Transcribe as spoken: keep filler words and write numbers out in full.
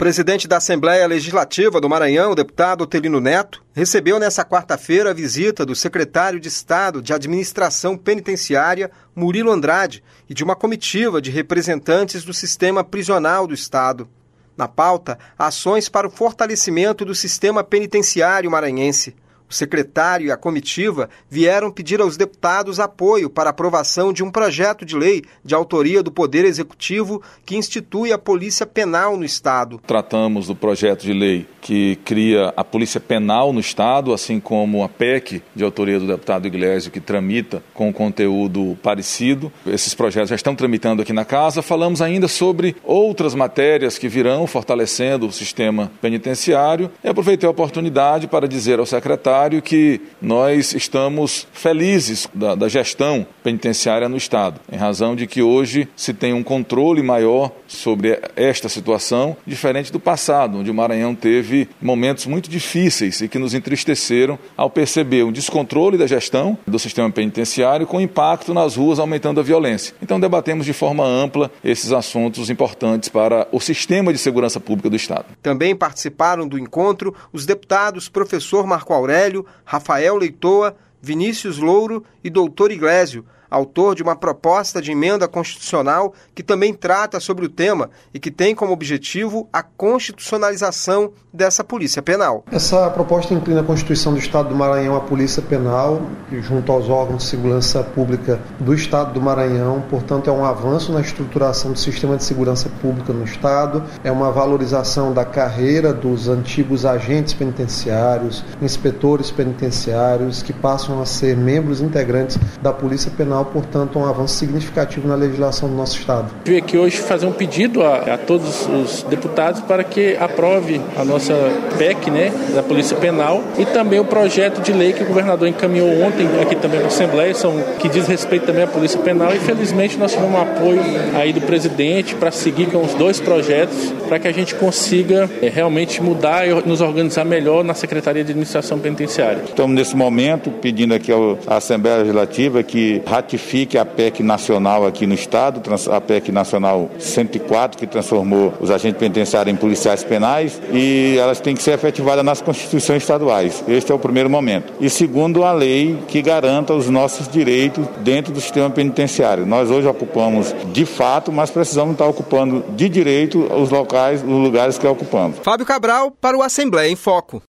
presidente da Assembleia Legislativa do Maranhão, o deputado Otelino Neto, recebeu nesta quarta-feira a visita do secretário de Estado de Administração Penitenciária, Murilo Andrade, e de uma comitiva de representantes do sistema prisional do Estado. Na pauta, ações para o fortalecimento do sistema penitenciário maranhense. O secretário e a comitiva vieram pedir aos deputados apoio para a aprovação de um projeto de lei de autoria do Poder Executivo que institui a Polícia Penal no Estado. Tratamos do projeto de lei que cria a Polícia Penal no Estado, assim como a P E C de autoria do deputado Iglesio, que tramita com conteúdo parecido. Esses projetos já estão tramitando aqui na casa. Falamos ainda sobre outras matérias que virão fortalecendo o sistema penitenciário. E aproveitei a oportunidade para dizer ao secretário que nós estamos felizes da, da gestão penitenciária no Estado, em razão de que hoje se tem um controle maior sobre esta situação, diferente do passado, onde o Maranhão teve momentos muito difíceis e que nos entristeceram ao perceber um descontrole da gestão do sistema penitenciário com impacto nas ruas, aumentando a violência. Então debatemos de forma ampla esses assuntos importantes para o sistema de segurança pública do Estado. Também participaram do encontro os deputados professor Marco Aurélio, Rafael Leitoa, Vinícius Louro e doutor Iglesio, autor de uma proposta de emenda constitucional que também trata sobre o tema e que tem como objetivo a constitucionalização dessa Polícia Penal. Essa proposta inclina a Constituição do Estado do Maranhão à Polícia Penal, junto aos órgãos de segurança pública do Estado do Maranhão. Portanto, é um avanço na estruturação do sistema de segurança pública no Estado, é uma valorização da carreira dos antigos agentes penitenciários, inspetores penitenciários, que passam a ser membros integrantes da Polícia Penal. Portanto, um avanço significativo na legislação do nosso Estado. Eu vim aqui hoje fazer um pedido a, a todos os deputados para que aprove a nossa P E C, né, da Polícia Penal, e também o projeto de lei que o governador encaminhou ontem aqui também para a Assembleia, são, que diz respeito também à Polícia Penal, e felizmente nós tivemos um apoio aí do presidente para seguir com os dois projetos, para que a gente consiga é, realmente mudar e nos organizar melhor na Secretaria de Administração Penitenciária. Estamos nesse momento pedindo aqui à Assembleia Legislativa que ratifique a P E C nacional aqui no Estado, a P E C nacional cento e quatro, que transformou os agentes penitenciários em policiais penais, e elas têm que ser efetivadas nas constituições estaduais. Este é o primeiro momento. E segundo, a lei que garanta os nossos direitos dentro do sistema penitenciário. Nós hoje ocupamos de fato, mas precisamos estar ocupando de direito os locais, os lugares que ocupamos. Fábio Cabral para o Assembleia em Foco.